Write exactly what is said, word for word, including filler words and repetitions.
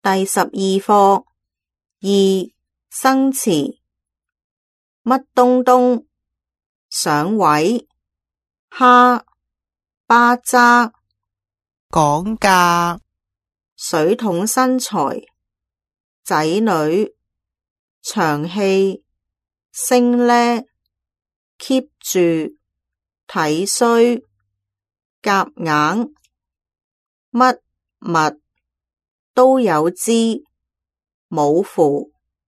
第十二課二生詞。乜東東、上位、蝦、巴渣、 講價、 水桶身材、仔女、長氣、升呢、keep 住、體衰、夾硬、乜物、都有之、冇符。